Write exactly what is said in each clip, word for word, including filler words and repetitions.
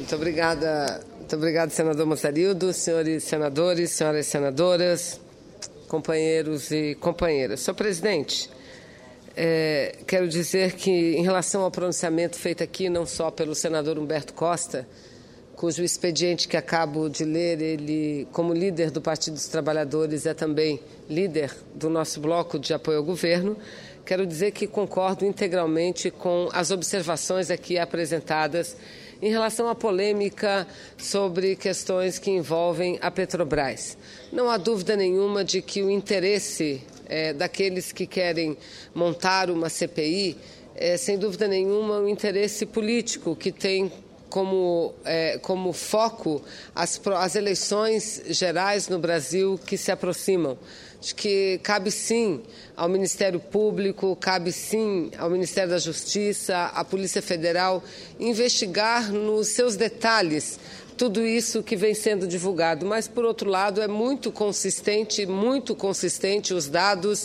Muito obrigada, muito obrigada, senador Mossarildo, senhores senadores, senhoras senadoras, companheiros e companheiras. Senhor presidente, é, quero dizer que, em relação ao pronunciamento feito aqui, não só pelo senador Humberto Costa, cujo expediente que acabo de ler, ele, como líder do Partido dos Trabalhadores, é também líder do nosso bloco de apoio ao governo, quero dizer que concordo integralmente com as observações aqui apresentadas em relação à polêmica sobre questões que envolvem a Petrobras. Não há dúvida nenhuma de que o interesse é, daqueles que querem montar uma C P I é, sem dúvida nenhuma, um interesse político que tem como, é, como foco as, as eleições gerais no Brasil que se aproximam. Acho que cabe sim ao Ministério Público, cabe sim ao Ministério da Justiça, à Polícia Federal, investigar nos seus detalhes tudo isso que vem sendo divulgado. Mas, por outro lado, é muito consistente, muito consistente os dados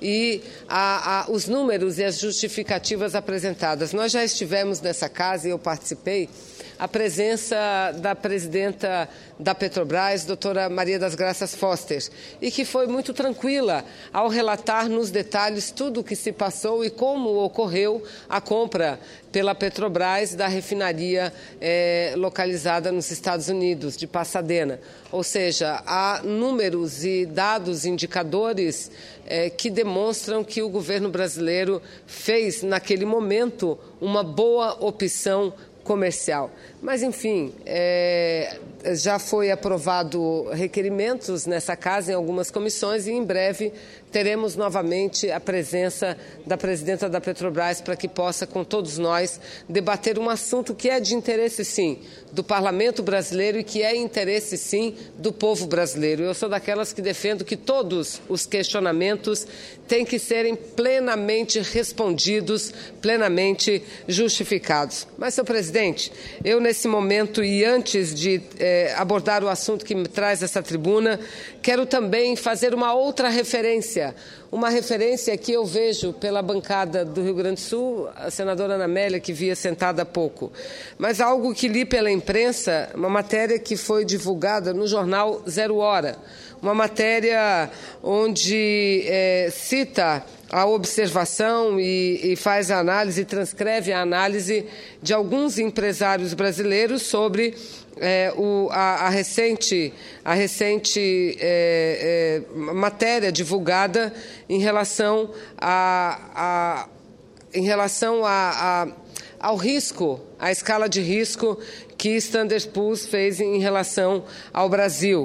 e a, a, os números e as justificativas apresentadas. Nós já estivemos nessa casa e eu participei, a presença da presidenta da Petrobras, doutora Maria das Graças Foster, e que foi muito tranquila ao relatar nos detalhes tudo o que se passou e como ocorreu a compra pela Petrobras da refinaria eh, localizada nos Estados Unidos, de Pasadena. Ou seja, há números e dados, indicadores eh, que demonstram que o governo brasileiro fez, naquele momento, uma boa opção comercial. Mas, enfim, é, já foi aprovado requerimentos nessa casa em algumas comissões e, em breve, teremos novamente a presença da presidenta da Petrobras para que possa, com todos nós, debater um assunto que é de interesse, sim, do parlamento brasileiro e que é interesse, sim, do povo brasileiro. Eu sou daquelas que defendo que todos os questionamentos têm que serem plenamente respondidos, plenamente justificados. Mas, senhor presidente, eu, nesse momento e antes de eh, abordar o assunto que me traz essa tribuna, quero também fazer uma outra referência, uma referência que eu vejo pela bancada do Rio Grande do Sul, a senadora Ana Amélia, que via sentada há pouco, mas algo que li pela imprensa, uma matéria que foi divulgada no jornal Zero Hora, uma matéria onde é, cita a observação e, e faz a análise, transcreve a análise de alguns empresários brasileiros sobre é, o, a, a recente, a recente é, é, matéria divulgada em relação a, a, em relação a, a, ao risco, à escala de risco que Standard and Poor's fez em relação ao Brasil.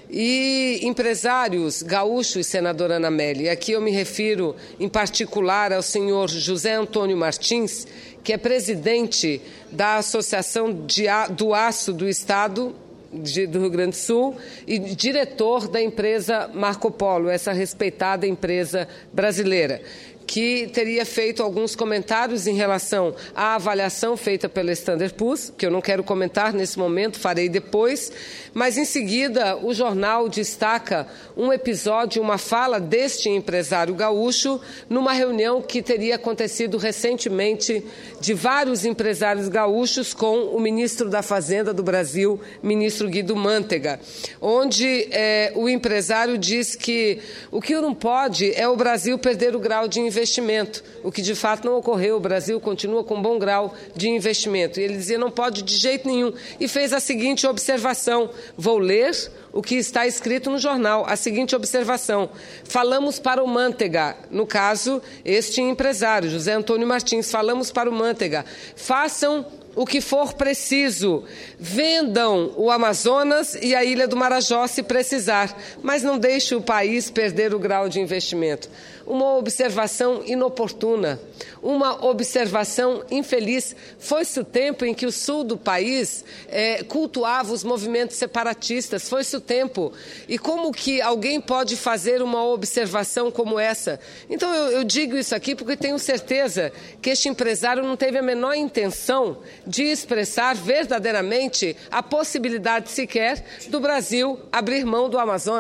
E empresários gaúchos, senadora Ana Amélia, aqui eu me refiro em particular ao senhor José Antônio Martins, que é presidente da Associação de A, do Aço do Estado de, do Rio Grande do Sul e diretor da empresa Marco Polo, essa respeitada empresa brasileira, que teria feito alguns comentários em relação à avaliação feita pela Standard and Poor's, que eu não quero comentar nesse momento, farei depois, mas em seguida o jornal destaca um episódio, uma fala deste empresário gaúcho numa reunião que teria acontecido recentemente de vários empresários gaúchos com o ministro da Fazenda do Brasil, ministro Guido Mantega, onde eh, o empresário diz que o que não pode é o Brasil perder o grau de investimento. investimento, o que de fato não ocorreu. O Brasil continua com um bom grau de investimento. E ele dizia, não pode de jeito nenhum. E fez a seguinte observação, vou ler o que está escrito no jornal, a seguinte observação, falamos para o Mantega, no caso, este empresário, José Antônio Martins, falamos para o Mantega, façam o que for preciso, vendam o Amazonas e a Ilha do Marajó se precisar, mas não deixe o país perder o grau de investimento. Uma observação inoportuna, uma observação infeliz. Foi-se o tempo em que o sul do país é, cultuava os movimentos separatistas, foi-se o tempo. E como que alguém pode fazer uma observação como essa? Então eu, eu digo isso aqui porque tenho certeza que este empresário não teve a menor intenção de expressar verdadeiramente a possibilidade sequer do Brasil abrir mão do Amazonas.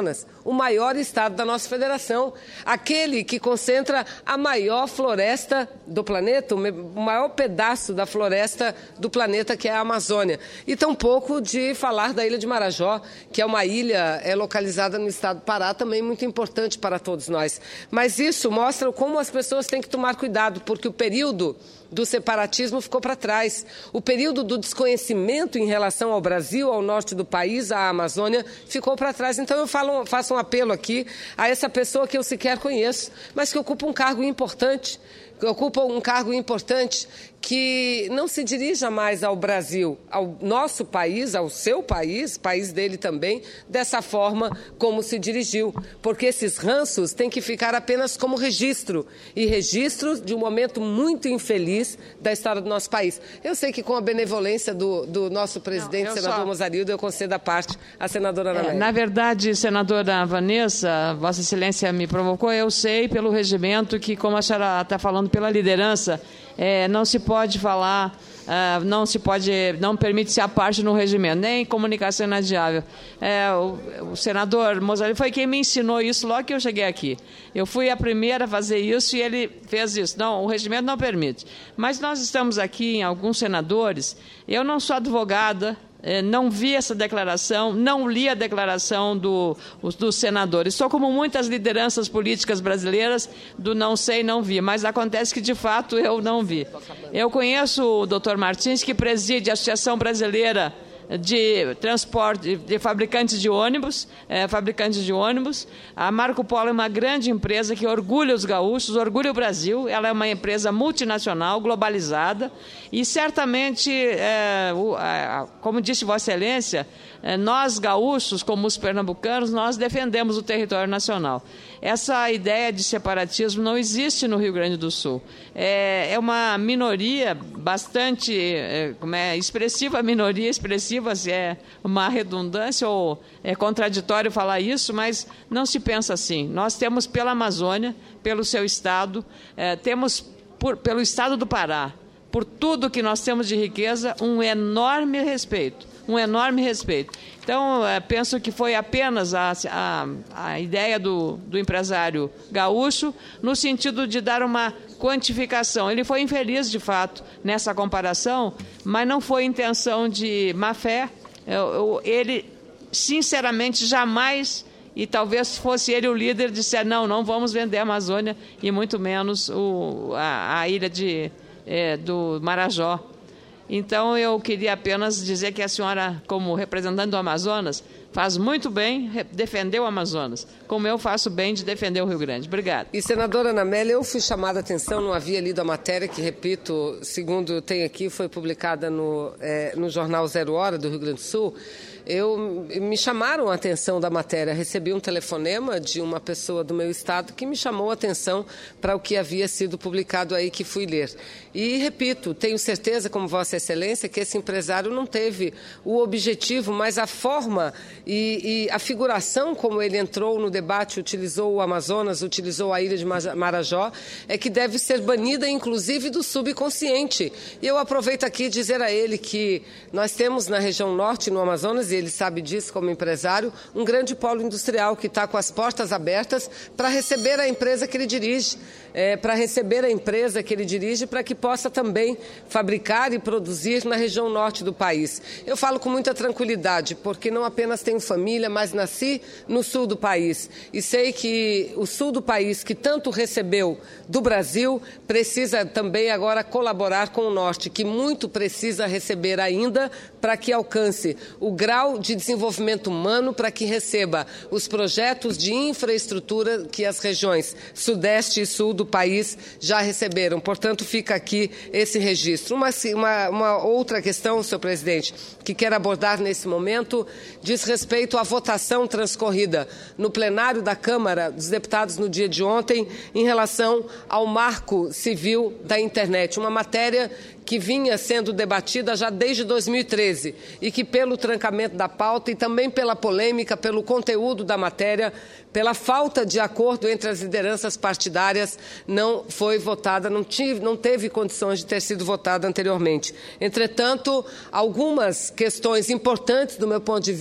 o maior estado da nossa federação, aquele que concentra a maior floresta do planeta, o maior pedaço da floresta do planeta, que é a Amazônia. E tampouco de falar da Ilha de Marajó, que é uma ilha é, localizada no estado do Pará, também muito importante para todos nós. Mas isso mostra como as pessoas têm que tomar cuidado, porque o período do separatismo ficou para trás. O período do desconhecimento em relação ao Brasil, ao norte do país, à Amazônia, ficou para trás. Então eu falo, faço um apelo aqui a essa pessoa que eu sequer conheço, mas que ocupa um cargo importante, que ocupa um cargo importante, que não se dirija mais ao Brasil, ao nosso país, ao seu país, país dele também, dessa forma como se dirigiu, porque esses ranços têm que ficar apenas como registro, e registro de um momento muito infeliz da história do nosso país. Eu sei que com a benevolência do, do nosso presidente, não, senador só... Mozarildo, eu concedo a parte à senadora Ana Amélia. É, na verdade, senadora Vanessa, Vossa Excelência me provocou, eu sei pelo regimento que, como a senhora está falando pela liderança, é, não se pode falar, uh, não se pode, não permite-se a parte no regimento, nem comunicação inadiável. É, o, o senador Mozarildo foi quem me ensinou isso logo que eu cheguei aqui. Eu fui a primeira a fazer isso e ele fez isso. Não, o regimento não permite. Mas nós estamos aqui em alguns senadores, eu não sou advogada, não vi essa declaração, não li a declaração do, dos senadores. Sou como muitas lideranças políticas brasileiras do não sei, não vi, mas acontece que, de fato, eu não vi. Eu conheço o doutor Martins, que preside a Associação Brasileira de transporte, de fabricantes de ônibus, é, fabricantes de ônibus. A Marco Polo é uma grande empresa que orgulha os gaúchos, orgulha o Brasil. Ela é uma empresa multinacional, globalizada, e certamente, é, o, a, como disse Vossa Excelência, é, nós gaúchos, como os pernambucanos, nós defendemos o território nacional. Essa ideia de separatismo não existe no Rio Grande do Sul. É, é uma minoria bastante, é, como é, expressiva, minoria expressiva, se é uma redundância ou é contraditório falar isso, mas não se pensa assim. Nós temos pela Amazônia, pelo seu estado, é, temos por, pelo estado do Pará, por tudo que nós temos de riqueza, um enorme respeito, um enorme respeito. Então, penso que foi apenas a, a, a ideia do, do empresário gaúcho no sentido de dar uma quantificação. Ele foi infeliz, de fato, nessa comparação, mas não foi intenção de má-fé. Ele, sinceramente, jamais, e talvez fosse ele o líder, disser, não, não vamos vender a Amazônia e muito menos o, a, a ilha de, é, do Marajó. Então, eu queria apenas dizer que a senhora, como representante do Amazonas, faz muito bem defender o Amazonas, como eu faço bem de defender o Rio Grande. Obrigada. E, senadora Ana Amélia, eu fui chamada a atenção, não havia lido a matéria, que, repito, segundo tem aqui, foi publicada no, é, no jornal Zero Hora do Rio Grande do Sul. Eu, me chamaram a atenção da matéria, recebi um telefonema de uma pessoa do meu estado que me chamou a atenção para o que havia sido publicado aí, que fui ler. E, repito, tenho certeza, como Vossa Excelência, que esse empresário não teve o objetivo, mas a forma e, e a figuração como ele entrou no debate, utilizou o Amazonas, utilizou a ilha de Marajó, é que deve ser banida, inclusive, do subconsciente. E eu aproveito aqui dizer a ele que nós temos na região norte, no Amazonas, e ele sabe disso como empresário, um grande polo industrial que está com as portas abertas para receber a empresa que ele dirige, é, para receber a empresa que ele dirige, para que possa também fabricar e produzir na região norte do país. Eu falo com muita tranquilidade, porque não apenas tenho família, mas nasci no sul do país. E sei que o sul do país, que tanto recebeu do Brasil, precisa também agora colaborar com o norte, que muito precisa receber ainda para que alcance o grau de desenvolvimento humano, para que receba os projetos de infraestrutura que as regiões sudeste e sul do país já receberam. Portanto, fica aqui esse registro. Uma, uma, uma outra questão, senhor presidente, que quero abordar nesse momento, diz respeito à votação transcorrida no plenário da Câmara dos Deputados no dia de ontem, em relação ao marco civil da internet, uma matéria que vinha sendo debatida já desde dois mil e treze e que, pelo trancamento da pauta e também pela polêmica, pelo conteúdo da matéria, pela falta de acordo entre as lideranças partidárias, não foi votada, não, tive, não teve condições de ter sido votada anteriormente. Entretanto, algumas questões importantes do meu ponto de vista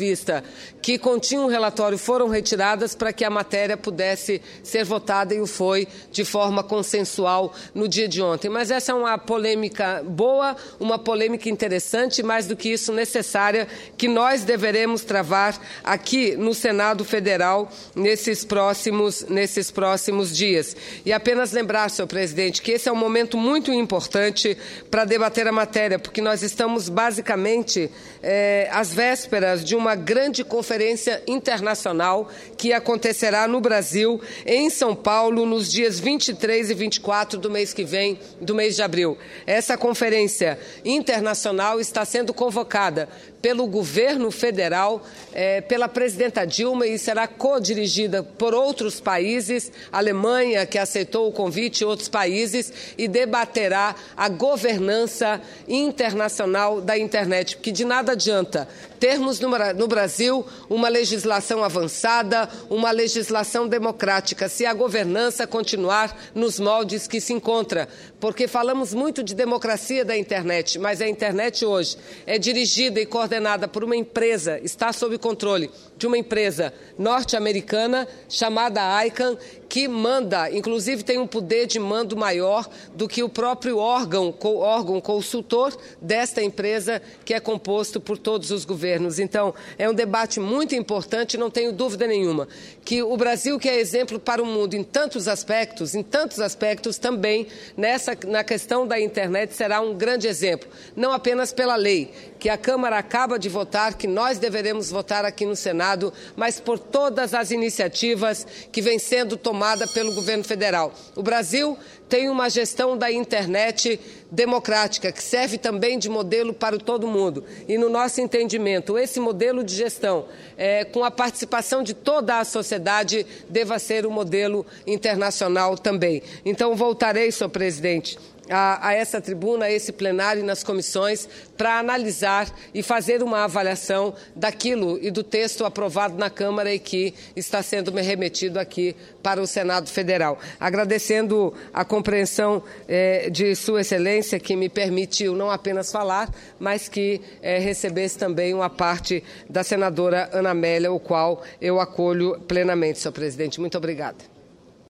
que continham o relatório foram retiradas para que a matéria pudesse ser votada, e o foi de forma consensual no dia de ontem. Mas essa é uma polêmica boa, uma polêmica interessante, mais do que isso necessária, que nós deveremos travar aqui no Senado Federal nesses próximos, nesses próximos dias. E apenas lembrar, senhor presidente, que esse é um momento muito importante para debater a matéria, porque nós estamos basicamente é, às vésperas de uma grande conferência internacional que acontecerá no Brasil, em São Paulo, nos dias vinte e três e vinte e quatro do mês que vem, do mês de abril. Essa conferência internacional está sendo convocada pelo governo federal, eh, pela presidenta Dilma, e será co-dirigida por outros países, Alemanha, que aceitou o convite, e outros países, e debaterá a governança internacional da internet, porque de nada adianta termos no, no Brasil uma legislação avançada, uma legislação democrática, se a governança continuar nos moldes que se encontra, porque falamos muito de democracia da internet, mas a internet hoje é dirigida e coordenada por uma empresa, está sob controle de uma empresa norte-americana chamada I C A N, que manda, inclusive tem um poder de mando maior do que o próprio órgão, órgão consultor desta empresa, que é composto por todos os governos. Então, é um debate muito importante, não tenho dúvida nenhuma, que o Brasil, que é exemplo para o mundo em tantos aspectos, em tantos aspectos também, nessa, na questão da internet, será um grande exemplo, não apenas pela lei, que a Câmara acaba de votar, que nós deveremos votar aqui no Senado, mas por todas as iniciativas que vêm sendo tomadas pelo governo federal. O Brasil tem uma gestão da internet democrática, que serve também de modelo para todo mundo. E, no nosso entendimento, esse modelo de gestão, é, com a participação de toda a sociedade, deva ser o modelo internacional também. Então, voltarei, senhor presidente, A, a essa tribuna, a esse plenário e nas comissões, para analisar e fazer uma avaliação daquilo e do texto aprovado na Câmara e que está sendo remetido aqui para o Senado Federal. Agradecendo a compreensão eh, de Sua Excelência, que me permitiu não apenas falar, mas que eh, recebesse também uma parte da senadora Ana Amélia, o qual eu acolho plenamente, senhor presidente. Muito obrigada.